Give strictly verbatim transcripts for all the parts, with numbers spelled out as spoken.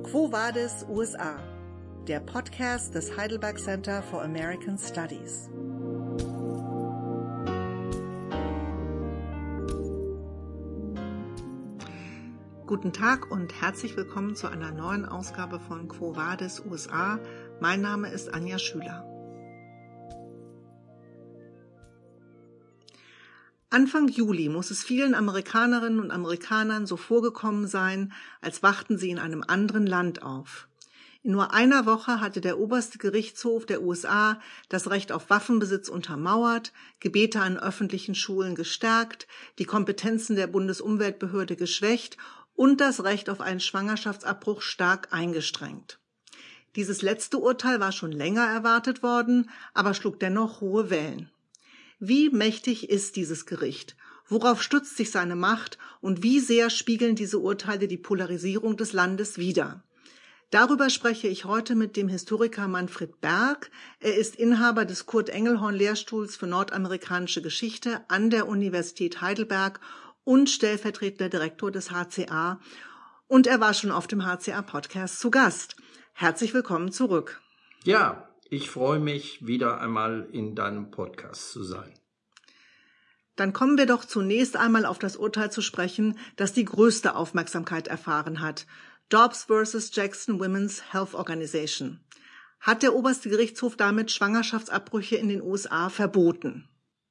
Quo Vadis U S A, der Podcast des Heidelberg Center for American Studies. Guten Tag und herzlich willkommen zu einer neuen Ausgabe von Quo Vadis U S A. Mein Name ist Anja Schüler. Anfang Juli muss es vielen Amerikanerinnen und Amerikanern so vorgekommen sein, als wachten sie in einem anderen Land auf. In nur einer Woche hatte der oberste Gerichtshof der U S A das Recht auf Waffenbesitz untermauert, Gebete an öffentlichen Schulen gestärkt, die Kompetenzen der Bundesumweltbehörde geschwächt und das Recht auf einen Schwangerschaftsabbruch stark eingeschränkt. Dieses letzte Urteil war schon länger erwartet worden, aber schlug dennoch hohe Wellen. Wie mächtig ist dieses Gericht? Worauf stützt sich seine Macht und wie sehr spiegeln diese Urteile die Polarisierung des Landes wider? Darüber spreche ich heute mit dem Historiker Manfred Berg. Er ist Inhaber des Kurt-Engelhorn-Lehrstuhls für nordamerikanische Geschichte an der Universität Heidelberg und stellvertretender Direktor des H C A. Und er war schon auf dem H C A-Podcast zu Gast. Herzlich willkommen zurück. Ja, ich freue mich, wieder einmal in deinem Podcast zu sein. Dann kommen wir doch zunächst einmal auf das Urteil zu sprechen, das die größte Aufmerksamkeit erfahren hat. Dobbs versus Jackson Women's Health Organization. Hat der oberste Gerichtshof damit Schwangerschaftsabbrüche in den U S A verboten?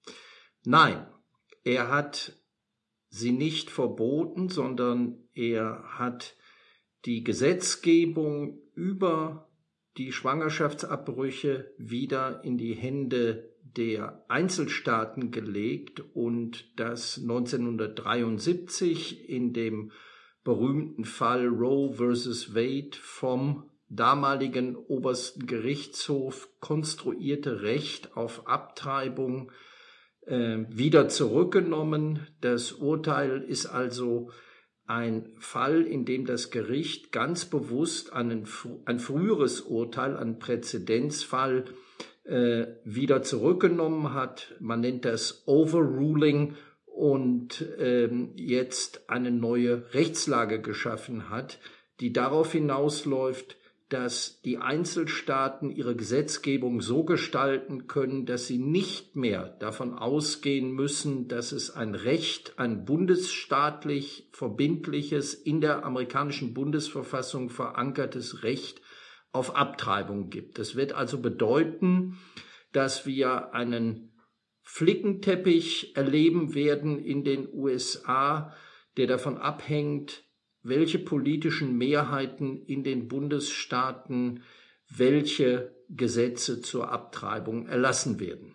Nein, er hat sie nicht verboten, sondern er hat die Gesetzgebung über die Schwangerschaftsabbrüche wieder in die Hände der Einzelstaaten gelegt und das neunzehnhundertdreiundsiebzig in dem berühmten Fall Roe versus Wade vom damaligen obersten Gerichtshof konstruierte Recht auf Abtreibung äh, wieder zurückgenommen. Das Urteil ist also ein Fall, in dem das Gericht ganz bewusst einen, ein früheres Urteil, einen Präzedenzfall äh, wieder zurückgenommen hat. Man nennt das Overruling und ähm, jetzt eine neue Rechtslage geschaffen hat, die darauf hinausläuft, dass die Einzelstaaten ihre Gesetzgebung so gestalten können, dass sie nicht mehr davon ausgehen müssen, dass es ein Recht, ein bundesstaatlich verbindliches, in der amerikanischen Bundesverfassung verankertes Recht auf Abtreibung gibt. Das wird also bedeuten, dass wir einen Flickenteppich erleben werden in den U S A, der davon abhängt, welche politischen Mehrheiten in den Bundesstaaten welche Gesetze zur Abtreibung erlassen werden.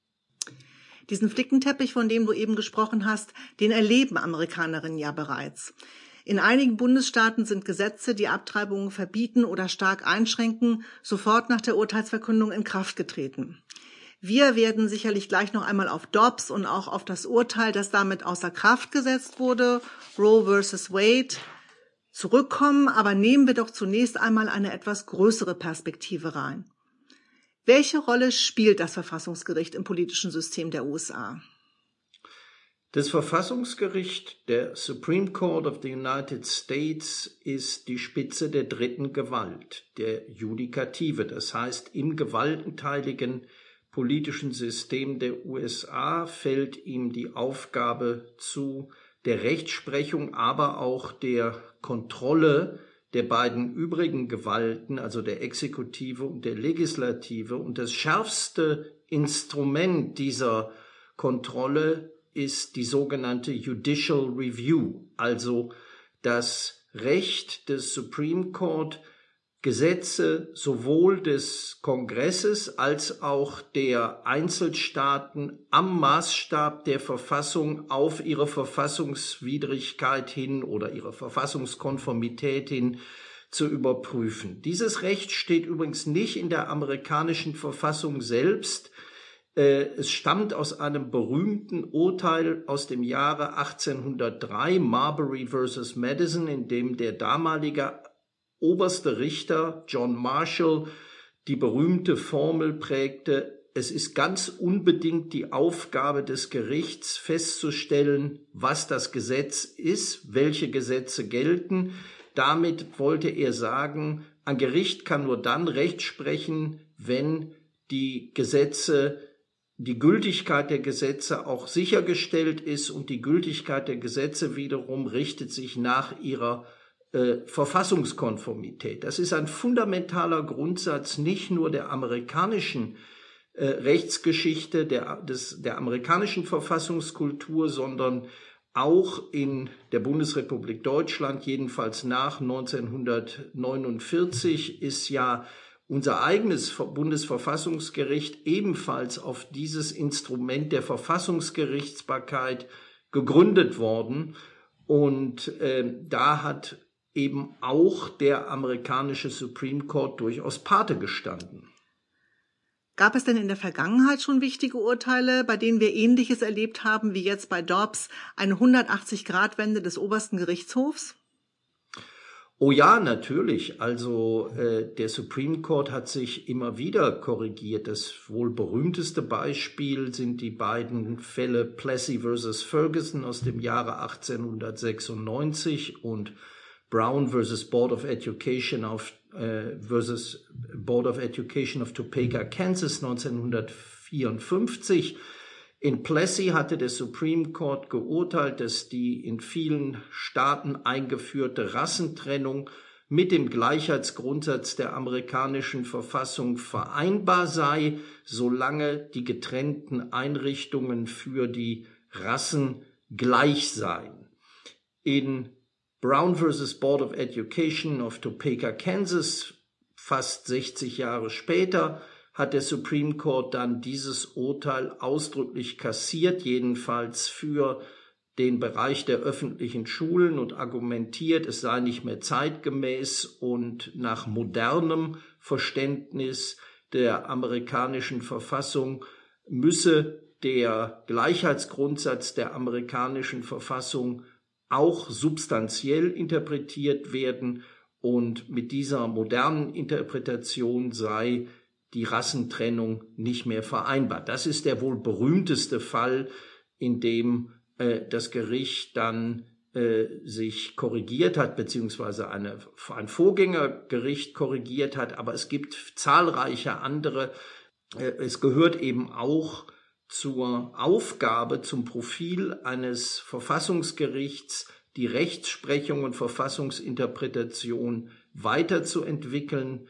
Diesen Flickenteppich, von dem du eben gesprochen hast, den erleben Amerikanerinnen ja bereits. In einigen Bundesstaaten sind Gesetze, die Abtreibungen verbieten oder stark einschränken, sofort nach der Urteilsverkündung in Kraft getreten. Wir werden sicherlich gleich noch einmal auf Dobbs und auch auf das Urteil, das damit außer Kraft gesetzt wurde, Roe versus Wade, zurückkommen, aber nehmen wir doch zunächst einmal eine etwas größere Perspektive rein. Welche Rolle spielt das Verfassungsgericht im politischen System der U S A? Das Verfassungsgericht, der Supreme Court of the United States, ist die Spitze der dritten Gewalt, der Judikative. Das heißt, im gewaltenteiligen politischen System der U S A fällt ihm die Aufgabe zu, der Rechtsprechung, aber auch der Kontrolle der beiden übrigen Gewalten, also der Exekutive und der Legislative. Und das schärfste Instrument dieser Kontrolle ist die sogenannte Judicial Review, also das Recht des Supreme Court, Gesetze sowohl des Kongresses als auch der Einzelstaaten am Maßstab der Verfassung auf ihre Verfassungswidrigkeit hin oder ihre Verfassungskonformität hin zu überprüfen. Dieses Recht steht übrigens nicht in der amerikanischen Verfassung selbst. Es stammt aus einem berühmten Urteil aus dem Jahre achtzehnhundertdrei, Marbury versus Madison, in dem der damalige oberste Richter John Marshall die berühmte Formel prägte: Es ist ganz unbedingt die Aufgabe des Gerichts festzustellen, was das Gesetz ist, welche Gesetze gelten. Damit wollte er sagen, ein Gericht kann nur dann Recht sprechen, wenn die Gesetze, die Gültigkeit der Gesetze auch sichergestellt ist, und die Gültigkeit der Gesetze wiederum richtet sich nach ihrer äh, Verfassungskonformität. Das ist ein fundamentaler Grundsatz nicht nur der amerikanischen äh, Rechtsgeschichte, der, des, der amerikanischen Verfassungskultur, sondern auch in der Bundesrepublik Deutschland, jedenfalls nach neunzehnhundertneunundvierzig, ist ja unser eigenes Bundesverfassungsgericht ebenfalls auf dieses Instrument der Verfassungsgerichtsbarkeit gegründet worden. Und äh, da hat eben auch der amerikanische Supreme Court durchaus Pate gestanden. Gab es denn in der Vergangenheit schon wichtige Urteile, bei denen wir Ähnliches erlebt haben, wie jetzt bei Dobbs, eine hundertachtzig-Grad-Wende des obersten Gerichtshofs? Oh ja, natürlich. Also äh, der Supreme Court hat sich immer wieder korrigiert. Das wohl berühmteste Beispiel sind die beiden Fälle Plessy versus Ferguson aus dem Jahre achtzehnhundertsechsundneunzig und Brown versus Board of Education of äh, versus Board of Education of Topeka, Kansas neunzehnhundertvierundfünfzig. In Plessy hatte der Supreme Court geurteilt, dass die in vielen Staaten eingeführte Rassentrennung mit dem Gleichheitsgrundsatz der amerikanischen Verfassung vereinbar sei, solange die getrennten Einrichtungen für die Rassen gleich seien. In Brown versus Board of Education of Topeka, Kansas, fast sechzig Jahre später, hat der Supreme Court dann dieses Urteil ausdrücklich kassiert, jedenfalls für den Bereich der öffentlichen Schulen, und argumentiert, es sei nicht mehr zeitgemäß und nach modernem Verständnis der amerikanischen Verfassung müsse der Gleichheitsgrundsatz der amerikanischen Verfassung auch substanziell interpretiert werden, und mit dieser modernen Interpretation sei die Rassentrennung nicht mehr vereinbar. Das ist der wohl berühmteste Fall, in dem äh, das Gericht dann äh, sich korrigiert hat, beziehungsweise eine, ein Vorgängergericht korrigiert hat, aber es gibt zahlreiche andere. Äh, es gehört eben auch zur Aufgabe, zum Profil eines Verfassungsgerichts, die Rechtsprechung und Verfassungsinterpretation weiterzuentwickeln.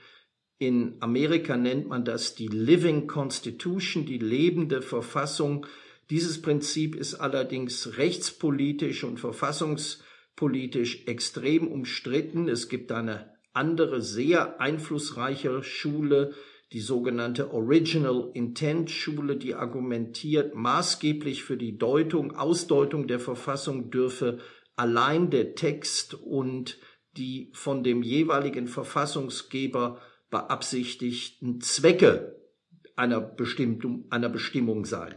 In Amerika nennt man das die Living Constitution, die lebende Verfassung. Dieses Prinzip ist allerdings rechtspolitisch und verfassungspolitisch extrem umstritten. Es gibt eine andere, sehr einflussreiche Schule, die sogenannte Original Intent Schule, die argumentiert, maßgeblich für die Deutung, Ausdeutung der Verfassung dürfe allein der Text und die von dem jeweiligen Verfassungsgeber beabsichtigten Zwecke einer Bestimmung, einer Bestimmung sein.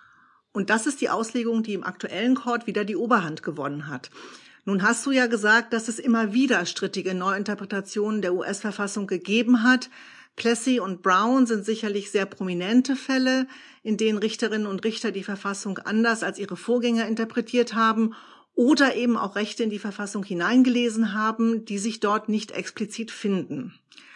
Und das ist die Auslegung, die im aktuellen Court wieder die Oberhand gewonnen hat. Nun hast du ja gesagt, dass es immer wieder strittige Neuinterpretationen der U S-Verfassung gegeben hat. Plessy und Brown sind sicherlich sehr prominente Fälle, in denen Richterinnen und Richter die Verfassung anders als ihre Vorgänger interpretiert haben oder eben auch Rechte in die Verfassung hineingelesen haben, die sich dort nicht explizit finden.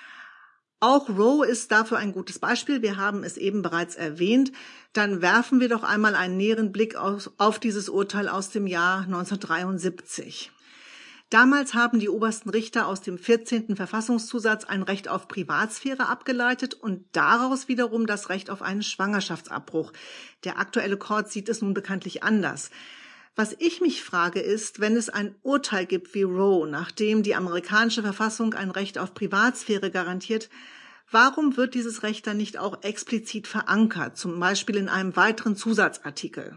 Auch Roe ist dafür ein gutes Beispiel. Wir haben es eben bereits erwähnt. Dann werfen wir doch einmal einen näheren Blick auf, auf dieses Urteil aus dem Jahr neunzehnhundertdreiundsiebzig. Damals haben die obersten Richter aus dem vierzehnten Verfassungszusatz ein Recht auf Privatsphäre abgeleitet und daraus wiederum das Recht auf einen Schwangerschaftsabbruch. Der aktuelle Court sieht es nun bekanntlich anders. Was ich mich frage ist, wenn es ein Urteil gibt wie Roe, nachdem die amerikanische Verfassung ein Recht auf Privatsphäre garantiert, warum wird dieses Recht dann nicht auch explizit verankert, zum Beispiel in einem weiteren Zusatzartikel?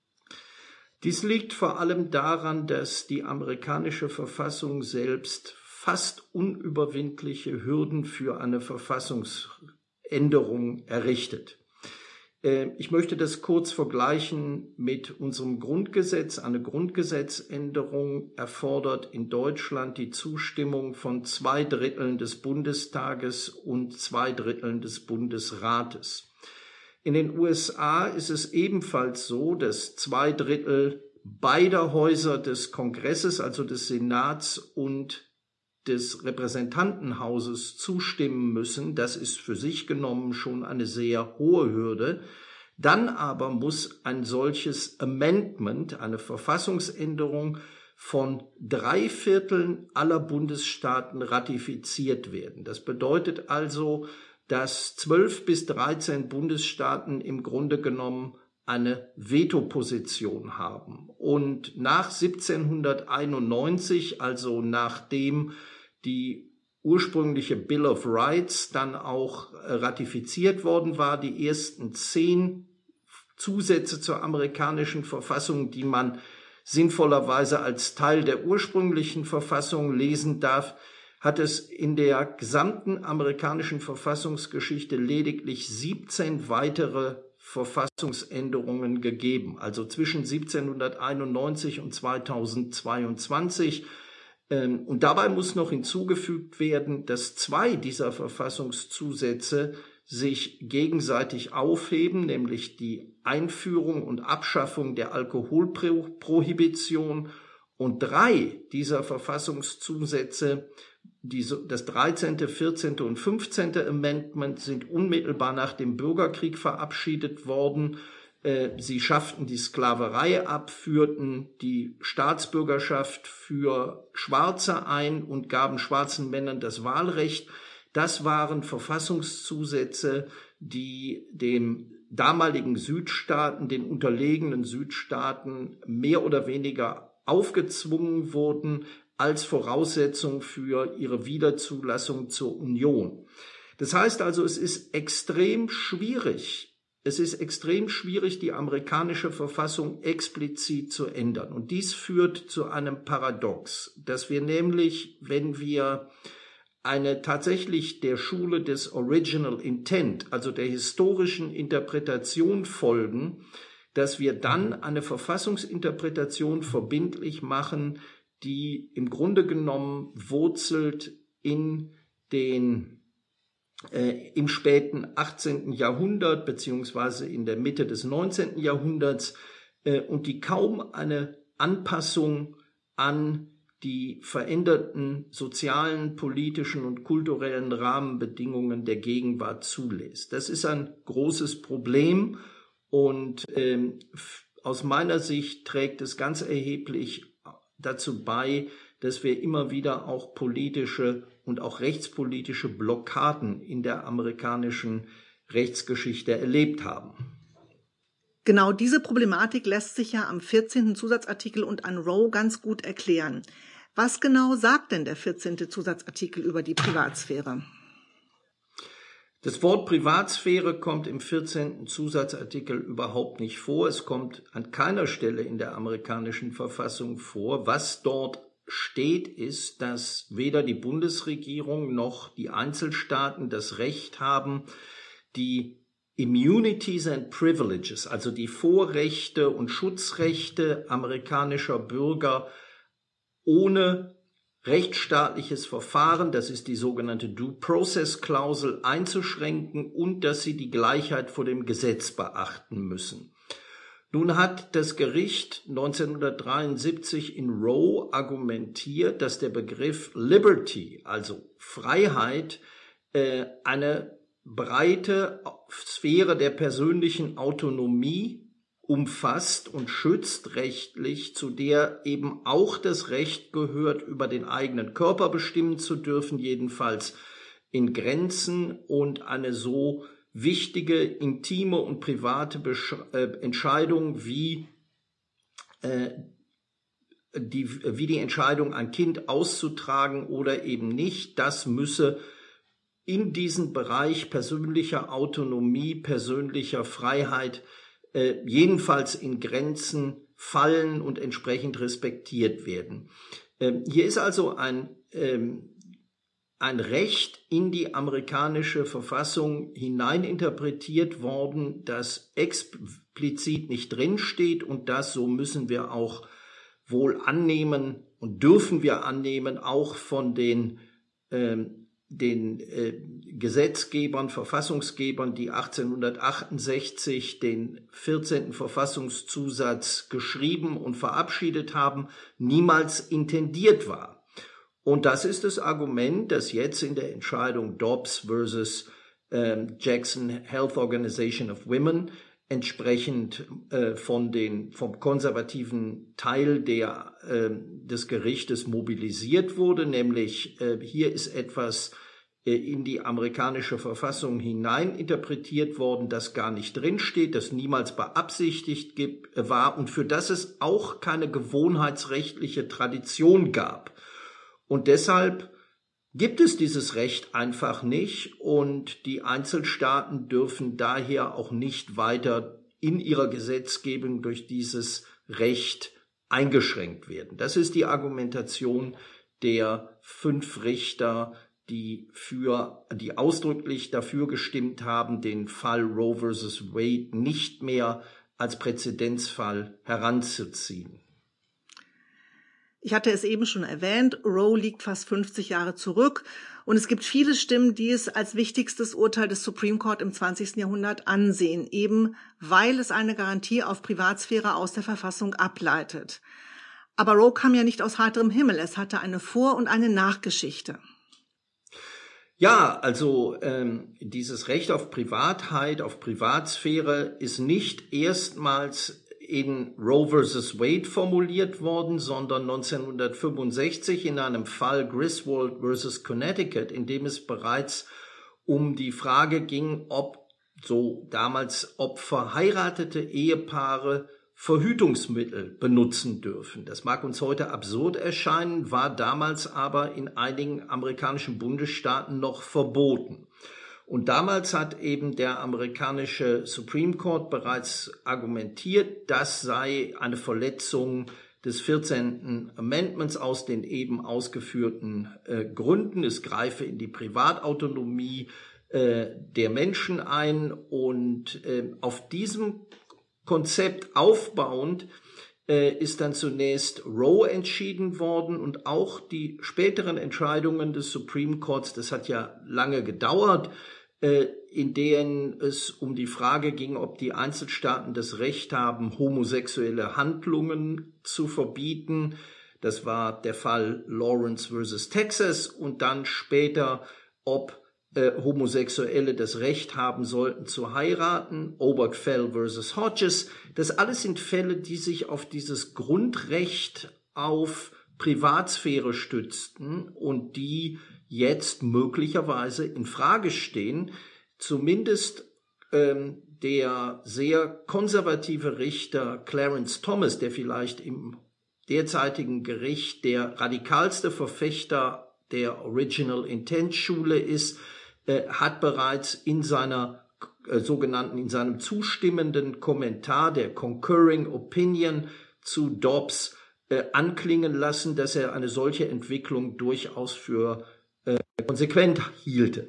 Dies liegt vor allem daran, dass die amerikanische Verfassung selbst fast unüberwindliche Hürden für eine Verfassungsänderung errichtet. Ich möchte das kurz vergleichen mit unserem Grundgesetz. Eine Grundgesetzänderung erfordert in Deutschland die Zustimmung von zwei Dritteln des Bundestages und zwei Dritteln des Bundesrates. In den U S A ist es ebenfalls so, dass zwei Drittel beider Häuser des Kongresses, also des Senats und des Repräsentantenhauses zustimmen müssen. Das ist für sich genommen schon eine sehr hohe Hürde. Dann aber muss ein solches Amendment, eine Verfassungsänderung, von drei Vierteln aller Bundesstaaten ratifiziert werden. Das bedeutet also, dass zwölf bis dreizehn Bundesstaaten im Grunde genommen eine Vetoposition haben. Und nach siebzehnhunderteinundneunzig, also nachdem die ursprüngliche Bill of Rights dann auch ratifiziert worden war, die ersten zehn Zusätze zur amerikanischen Verfassung, die man sinnvollerweise als Teil der ursprünglichen Verfassung lesen darf, hat es in der gesamten amerikanischen Verfassungsgeschichte lediglich siebzehn weitere Verfassungsänderungen gegeben. Also zwischen siebzehnhunderteinundneunzig und zweitausendzweiundzwanzig. Und dabei muss noch hinzugefügt werden, dass zwei dieser Verfassungszusätze sich gegenseitig aufheben, nämlich die Einführung und Abschaffung der Alkoholprohibition, und drei dieser Verfassungszusätze, die, das dreizehnte, vierzehnte und fünfzehnte Amendment, sind unmittelbar nach dem Bürgerkrieg verabschiedet worden. Sie schafften die Sklaverei ab, führten die Staatsbürgerschaft für Schwarze ein und gaben schwarzen Männern das Wahlrecht. Das waren Verfassungszusätze, die dem damaligen Südstaaten, den unterlegenen Südstaaten, mehr oder weniger aufgezwungen wurden als Voraussetzung für ihre Wiederzulassung zur Union. Das heißt also, es ist extrem schwierig, es ist extrem schwierig, die amerikanische Verfassung explizit zu ändern. Und dies führt zu einem Paradox, dass wir nämlich, wenn wir eine tatsächlich der Schule des Original Intent, also der historischen Interpretation folgen, dass wir dann eine Verfassungsinterpretation verbindlich machen, die im Grunde genommen wurzelt in den äh, im späten achtzehnten Jahrhundert beziehungsweise in der Mitte des neunzehnten Jahrhunderts äh, und die kaum eine Anpassung an die veränderten sozialen, politischen und kulturellen Rahmenbedingungen der Gegenwart zulässt. Das ist ein großes Problem. Und ähm, aus meiner Sicht trägt es ganz erheblich dazu bei, dass wir immer wieder auch politische und auch rechtspolitische Blockaden in der amerikanischen Rechtsgeschichte erlebt haben. Genau diese Problematik lässt sich ja am vierzehnten Zusatzartikel und an Roe ganz gut erklären. Was genau sagt denn der vierzehnte Zusatzartikel über die Privatsphäre? Das Wort Privatsphäre kommt im vierzehnten Zusatzartikel überhaupt nicht vor. Es kommt an keiner Stelle in der amerikanischen Verfassung vor. Was dort steht, ist, dass weder die Bundesregierung noch die Einzelstaaten das Recht haben, die Immunities and Privileges, also die Vorrechte und Schutzrechte amerikanischer Bürger ohne rechtsstaatliches Verfahren, das ist die sogenannte Due-Process-Klausel, einzuschränken und dass sie die Gleichheit vor dem Gesetz beachten müssen. Nun hat das Gericht neunzehnhundertdreiundsiebzig in Roe argumentiert, dass der Begriff Liberty, also Freiheit, äh, eine breite Sphäre der persönlichen Autonomie umfasst und schützt rechtlich, zu der eben auch das Recht gehört, über den eigenen Körper bestimmen zu dürfen, jedenfalls in Grenzen, und eine so wichtige, intime und private Besch- äh, Entscheidung wie, äh, die, wie die Entscheidung, ein Kind auszutragen oder eben nicht, das müsse in diesen Bereich persönlicher Autonomie, persönlicher Freiheit Äh, jedenfalls in Grenzen fallen und entsprechend respektiert werden. Ähm, hier ist also ein, ähm, ein Recht in die amerikanische Verfassung hineininterpretiert worden, das explizit nicht drinsteht und das, so müssen wir auch wohl annehmen und dürfen wir annehmen, auch von den ähm, den äh, Gesetzgebern, Verfassungsgebern, die achtzehnhundertachtundsechzig den vierzehnten Verfassungszusatz geschrieben und verabschiedet haben, niemals intendiert war. Und das ist das Argument, das jetzt in der Entscheidung Dobbs versus ähm, Jackson Health Organization of Women entsprechend äh, von den, vom konservativen Teil der, äh, des Gerichtes mobilisiert wurde, nämlich äh, hier ist etwas äh, in die amerikanische Verfassung hinein interpretiert worden, das gar nicht drinsteht, das niemals beabsichtigt gibt, äh, war und für das es auch keine gewohnheitsrechtliche Tradition gab. Und deshalb gibt es dieses Recht einfach nicht und die Einzelstaaten dürfen daher auch nicht weiter in ihrer Gesetzgebung durch dieses Recht eingeschränkt werden. Das ist die Argumentation der fünf Richter, die für, die ausdrücklich dafür gestimmt haben, den Fall Roe versus Wade nicht mehr als Präzedenzfall heranzuziehen. Ich hatte es eben schon erwähnt, Roe liegt fast fünfzig Jahre zurück und es gibt viele Stimmen, die es als wichtigstes Urteil des Supreme Court im zwanzigsten Jahrhundert ansehen, eben weil es eine Garantie auf Privatsphäre aus der Verfassung ableitet. Aber Roe kam ja nicht aus heiterem Himmel, es hatte eine Vor- und eine Nachgeschichte. Ja, also ähm, dieses Recht auf Privatheit, auf Privatsphäre ist nicht erstmals in Roe versus Wade formuliert worden, sondern neunzehnhundertfünfundsechzig in einem Fall Griswold versus Connecticut, in dem es bereits um die Frage ging, ob so damals ob verheiratete Ehepaare Verhütungsmittel benutzen dürfen. Das mag uns heute absurd erscheinen, war damals aber in einigen amerikanischen Bundesstaaten noch verboten. Und damals hat eben der amerikanische Supreme Court bereits argumentiert, das sei eine Verletzung des vierzehnten Amendments aus den eben ausgeführten äh, Gründen. Es greife in die Privatautonomie äh, der Menschen ein und äh, auf diesem Konzept aufbauend äh, ist dann zunächst Roe entschieden worden und auch die späteren Entscheidungen des Supreme Courts, das hat ja lange gedauert, äh, in denen es um die Frage ging, ob die Einzelstaaten das Recht haben, homosexuelle Handlungen zu verbieten. Das war der Fall Lawrence versus Texas und dann später, ob Äh, Homosexuelle das Recht haben sollten zu heiraten, Obergefell versus Hodges. Das alles sind Fälle, die sich auf dieses Grundrecht auf Privatsphäre stützten und die jetzt möglicherweise in Frage stehen. Zumindest ähm, der sehr konservative Richter Clarence Thomas, der vielleicht im derzeitigen Gericht der radikalste Verfechter der Original Intent Schule ist, äh, hat bereits in seiner äh, sogenannten, in seinem zustimmenden Kommentar, der Concurring Opinion zu Dobbs, äh, anklingen lassen, dass er eine solche Entwicklung durchaus für äh, konsequent hielte.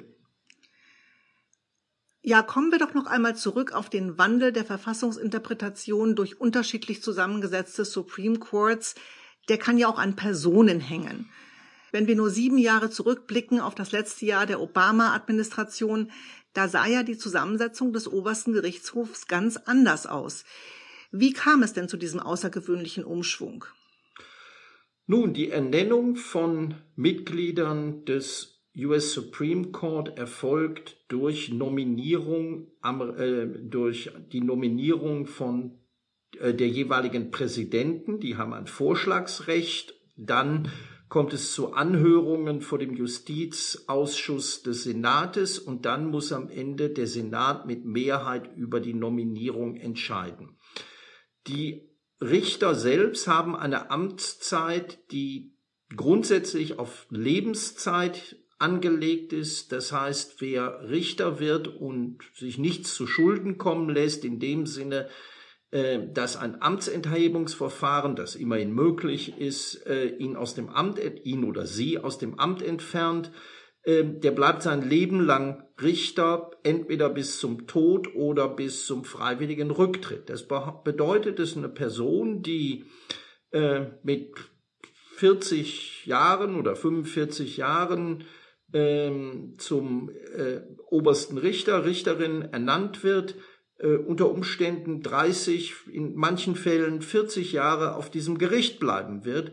Ja, kommen wir doch noch einmal zurück auf den Wandel der Verfassungsinterpretation durch unterschiedlich zusammengesetzte Supreme Courts. Der kann ja auch an Personen hängen. Wenn wir nur sieben Jahre zurückblicken auf das letzte Jahr der Obama-Administration, da sah ja die Zusammensetzung des obersten Gerichtshofs ganz anders aus. Wie kam es denn zu diesem außergewöhnlichen Umschwung? Nun, die Ernennung von Mitgliedern des U S Supreme Court erfolgt durch Nominierung, äh, durch die Nominierung von äh, der jeweiligen Präsidenten. Die haben ein Vorschlagsrecht. Dann kommt es zu Anhörungen vor dem Justizausschuss des Senates und dann muss am Ende der Senat mit Mehrheit über die Nominierung entscheiden. Die Richter selbst haben eine Amtszeit, die grundsätzlich auf Lebenszeit angelegt ist. Das heißt, wer Richter wird und sich nichts zu Schulden kommen lässt, in dem Sinne, dass ein Amtsenthebungsverfahren, das immerhin möglich ist, ihn aus dem Amt, ihn oder sie aus dem Amt entfernt, der bleibt sein Leben lang Richter, entweder bis zum Tod oder bis zum freiwilligen Rücktritt. Das bedeutet, es ist eine Person, die mit vierzig Jahren oder fünfundvierzig Jahren zum obersten Richter, Richterin ernannt wird, Uh, unter Umständen dreißig, in manchen Fällen vierzig Jahre auf diesem Gericht bleiben wird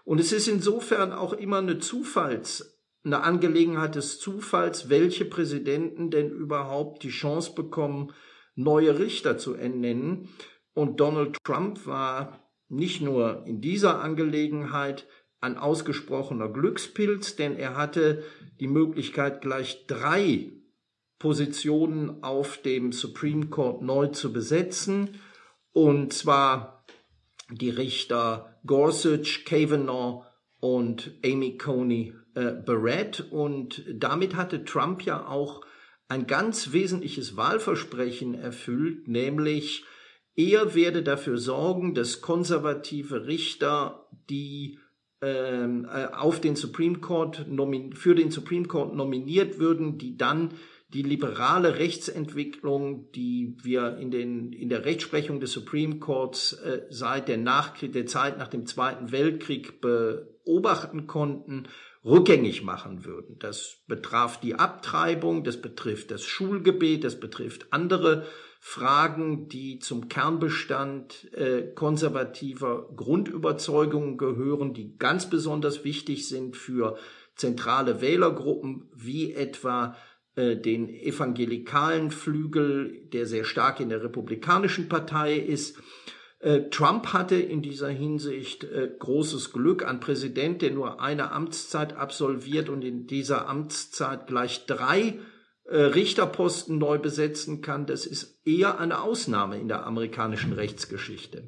Und es ist insofern auch immer eine Zufalls, eine Angelegenheit des Zufalls, welche Präsidenten denn überhaupt die Chance bekommen, neue Richter zu ernennen. Und Donald Trump war nicht nur in dieser Angelegenheit ein ausgesprochener Glückspilz, denn er hatte die Möglichkeit, gleich drei Positionen auf dem Supreme Court neu zu besetzen, und zwar die Richter Gorsuch, Kavanaugh und Amy Coney äh, Barrett. Und damit hatte Trump ja auch ein ganz wesentliches Wahlversprechen erfüllt, nämlich er werde dafür sorgen, dass konservative Richter, die äh, auf den Supreme Court nomin- für den Supreme Court nominiert würden, die dann die liberale Rechtsentwicklung, die wir in, den, in der Rechtsprechung des Supreme Courts äh, seit der, Nachkrieg, der Zeit nach dem Zweiten Weltkrieg beobachten konnten, rückgängig machen würden. Das betraf die Abtreibung, das betrifft das Schulgebet, das betrifft andere Fragen, die zum Kernbestand äh, konservativer Grundüberzeugungen gehören, die ganz besonders wichtig sind für zentrale Wählergruppen, wie etwa den evangelikalen Flügel, der sehr stark in der Republikanischen Partei ist. Trump hatte in dieser Hinsicht großes Glück. Ein Präsident, der nur eine Amtszeit absolviert und in dieser Amtszeit gleich drei Richterposten neu besetzen kann, das ist eher eine Ausnahme in der amerikanischen Rechtsgeschichte.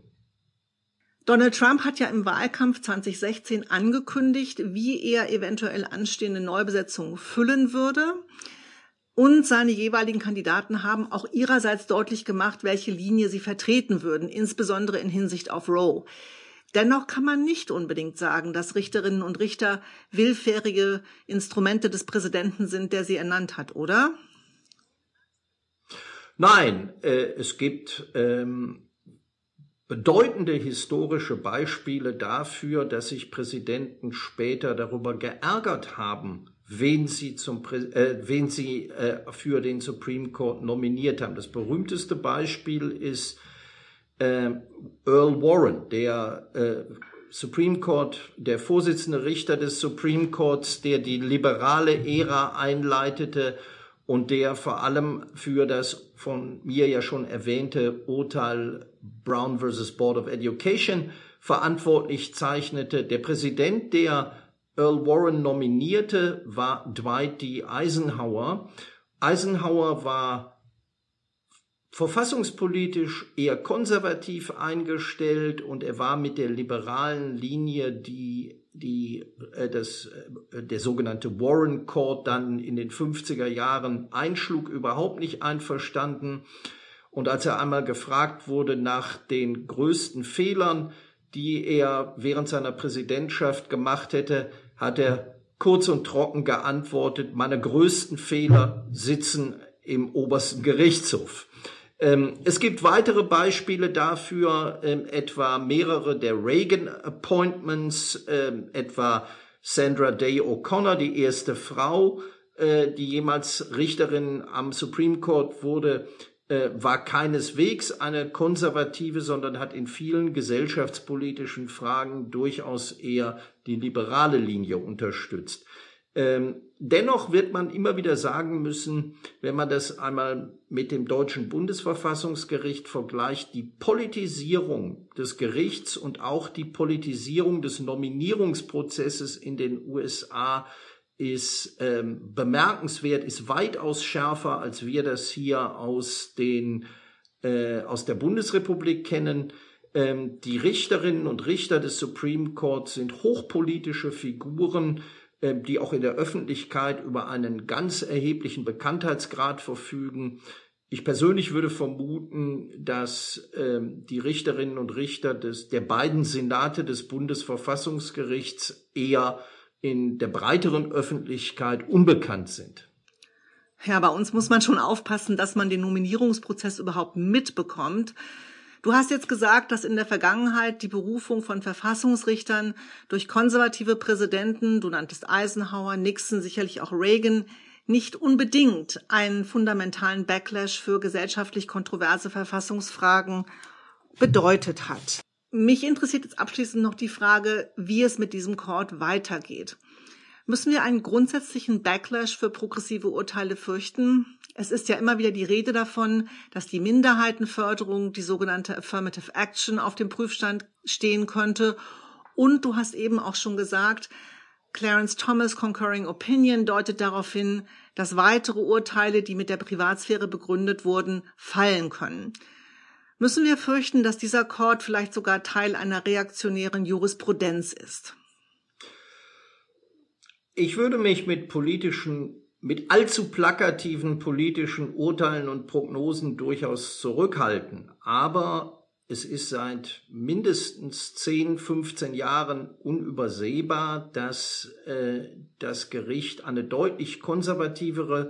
Donald Trump hat ja im Wahlkampf zwanzig sechzehn angekündigt, wie er eventuell anstehende Neubesetzungen füllen würde. Und seine jeweiligen Kandidaten haben auch ihrerseits deutlich gemacht, welche Linie sie vertreten würden, insbesondere in Hinsicht auf Roe. Dennoch kann man nicht unbedingt sagen, dass Richterinnen und Richter willfährige Instrumente des Präsidenten sind, der sie ernannt hat, oder? Nein, äh, es gibt ähm, bedeutende historische Beispiele dafür, dass sich Präsidenten später darüber geärgert haben, wen sie zum äh, wen sie äh, für den Supreme Court nominiert haben. Das berühmteste Beispiel ist äh, Earl Warren, der äh, Supreme Court, der Vorsitzende Richter des Supreme Courts, der die liberale Ära einleitete und der vor allem für das von mir ja schon erwähnte Urteil Brown versus Board of Education verantwortlich zeichnete. Der Präsident, der Earl Warren nominierte, war Dwight D. Eisenhower. Eisenhower war verfassungspolitisch eher konservativ eingestellt und er war mit der liberalen Linie, die, die äh, das, äh, der sogenannte Warren Court dann in den fünfziger Jahren einschlug, überhaupt nicht einverstanden. Und als er einmal gefragt wurde nach den größten Fehlern, die er während seiner Präsidentschaft gemacht hätte, hat er kurz und trocken geantwortet, meine größten Fehler sitzen im obersten Gerichtshof. Ähm, es gibt weitere Beispiele dafür, ähm, etwa mehrere der Reagan-Appointments, ähm, etwa Sandra Day O'Connor, die erste Frau, äh, die jemals Richterin am Supreme Court wurde, äh, war keineswegs eine Konservative, sondern hat in vielen gesellschaftspolitischen Fragen durchaus eher die liberale Linie unterstützt. Ähm, dennoch wird man immer wieder sagen müssen, wenn man das einmal mit dem deutschen Bundesverfassungsgericht vergleicht, die Politisierung des Gerichts und auch die Politisierung des Nominierungsprozesses in den U S A ist ähm, bemerkenswert, ist weitaus schärfer, als wir das hier aus den äh, aus der Bundesrepublik kennen. Ähm, die Richterinnen und Richter des Supreme Court sind hochpolitische Figuren, äh, die auch in der Öffentlichkeit über einen ganz erheblichen Bekanntheitsgrad verfügen. Ich persönlich würde vermuten, dass ähm, die Richterinnen und Richter des der beiden Senate des Bundesverfassungsgerichts eher in der breiteren Öffentlichkeit unbekannt sind. Ja, bei uns muss man schon aufpassen, dass man den Nominierungsprozess überhaupt mitbekommt. Du hast jetzt gesagt, dass in der Vergangenheit die Berufung von Verfassungsrichtern durch konservative Präsidenten, du nanntest Eisenhower, Nixon, sicherlich auch Reagan, nicht unbedingt einen fundamentalen Backlash für gesellschaftlich kontroverse Verfassungsfragen bedeutet hat. Mich interessiert jetzt abschließend noch die Frage, wie es mit diesem Court weitergeht. Müssen wir einen grundsätzlichen Backlash für progressive Urteile fürchten? Es ist ja immer wieder die Rede davon, dass die Minderheitenförderung, die sogenannte Affirmative Action, auf dem Prüfstand stehen könnte. Und du hast eben auch schon gesagt, Clarence Thomas' Concurring Opinion deutet darauf hin, dass weitere Urteile, die mit der Privatsphäre begründet wurden, fallen können. Müssen wir fürchten, dass dieser Court vielleicht sogar Teil einer reaktionären Jurisprudenz ist? Ich würde mich mit politischen, mit allzu plakativen politischen Urteilen und Prognosen durchaus zurückhalten. Aber es ist seit mindestens zehn, fünfzehn Jahren unübersehbar, dass äh, das Gericht eine deutlich konservativere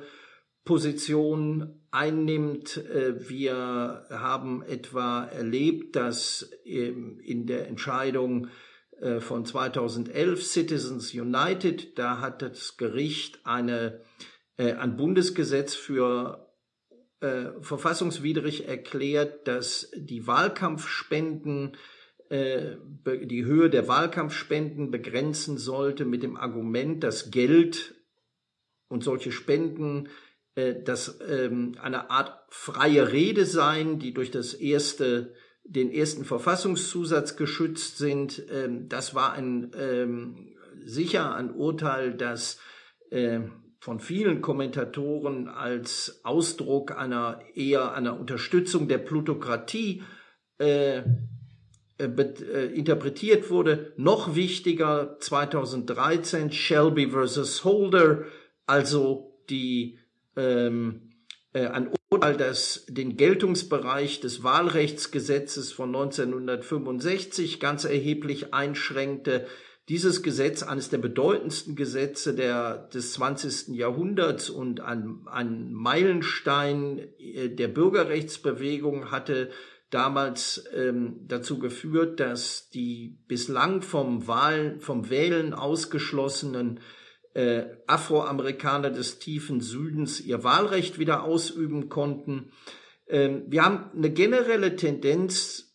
Position einnimmt. Wir haben etwa erlebt, dass in der Entscheidung von zweitausendelf Citizens United, da hat das Gericht eine, ein Bundesgesetz für äh, verfassungswidrig erklärt, dass die Wahlkampfspenden, äh, die Höhe der Wahlkampfspenden begrenzen sollte mit dem Argument, dass Geld und solche Spenden dass ähm, eine Art freie Rede seien, die durch das erste, den ersten Verfassungszusatz geschützt sind. Ähm, das war ein ähm, sicher ein Urteil, das äh, von vielen Kommentatoren als Ausdruck einer eher einer Unterstützung der Plutokratie äh, äh, äh, interpretiert wurde. Noch wichtiger zweitausenddreizehn Shelby versus Holder, also die Ähm, äh, ein Urteil, das den Geltungsbereich des Wahlrechtsgesetzes von neunzehnhundertfünfundsechzig ganz erheblich einschränkte. Dieses Gesetz, eines der bedeutendsten Gesetze der, des zwanzigsten Jahrhunderts und ein, ein Meilenstein äh, der Bürgerrechtsbewegung, hatte damals ähm, dazu geführt, dass die bislang vom, Wahl, vom Wählen ausgeschlossenen Äh, Afroamerikaner des tiefen Südens ihr Wahlrecht wieder ausüben konnten. Ähm, wir haben eine generelle Tendenz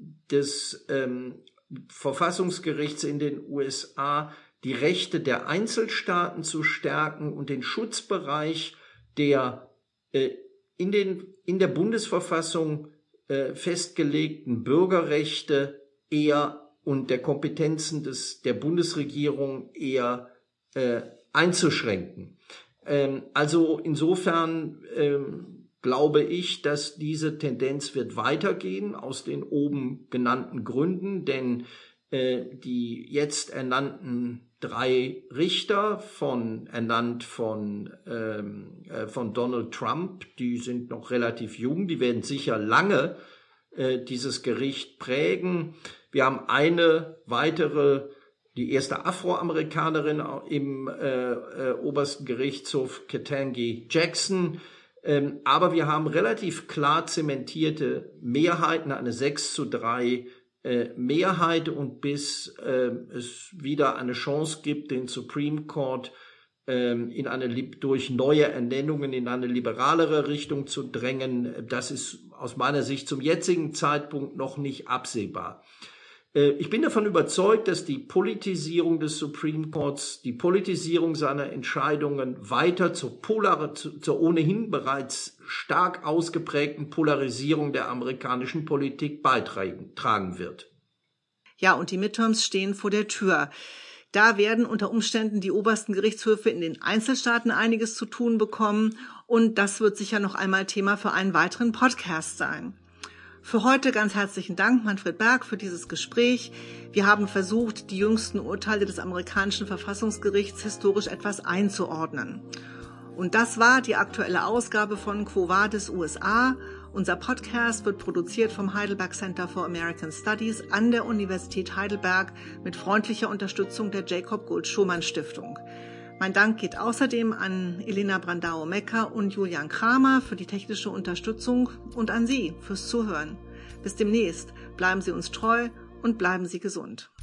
des ähm, Verfassungsgerichts in den U S A, die Rechte der Einzelstaaten zu stärken und den Schutzbereich der äh, in, den, in der Bundesverfassung äh, festgelegten Bürgerrechte eher und der Kompetenzen des, der Bundesregierung eher Äh, einzuschränken. Ähm, also insofern ähm, glaube ich, dass diese Tendenz wird weitergehen aus den oben genannten Gründen, denn äh, die jetzt ernannten drei Richter, von ernannt von ähm, äh, von Donald Trump, die sind noch relativ jung, die werden sicher lange äh, dieses Gericht prägen. Wir haben eine weitere, die erste Afroamerikanerin im äh, äh, obersten Gerichtshof, Ketanji Jackson. Ähm, aber wir haben relativ klar zementierte Mehrheiten, eine sechs zu drei äh, Mehrheit. Und bis äh, es wieder eine Chance gibt, den Supreme Court äh, in eine, durch neue Ernennungen in eine liberalere Richtung zu drängen, das ist aus meiner Sicht zum jetzigen Zeitpunkt noch nicht absehbar. Ich bin davon überzeugt, dass die Politisierung des Supreme Courts, die Politisierung seiner Entscheidungen weiter zur, Polar, zur ohnehin bereits stark ausgeprägten Polarisierung der amerikanischen Politik beitragen wird. Ja, und die Midterms stehen vor der Tür. Da werden unter Umständen die obersten Gerichtshöfe in den Einzelstaaten einiges zu tun bekommen. Und das wird sicher noch einmal Thema für einen weiteren Podcast sein. Für heute ganz herzlichen Dank, Manfred Berg, für dieses Gespräch. Wir haben versucht, die jüngsten Urteile des amerikanischen Verfassungsgerichts historisch etwas einzuordnen. Und das war die aktuelle Ausgabe von Quo Vadis U S A. Unser Podcast wird produziert vom Heidelberg Center for American Studies an der Universität Heidelberg mit freundlicher Unterstützung der Jacob Gold-Schumann Stiftung. Mein Dank geht außerdem an Elena Brandao-Mecker und Julian Kramer für die technische Unterstützung und an Sie fürs Zuhören. Bis demnächst. Bleiben Sie uns treu und bleiben Sie gesund.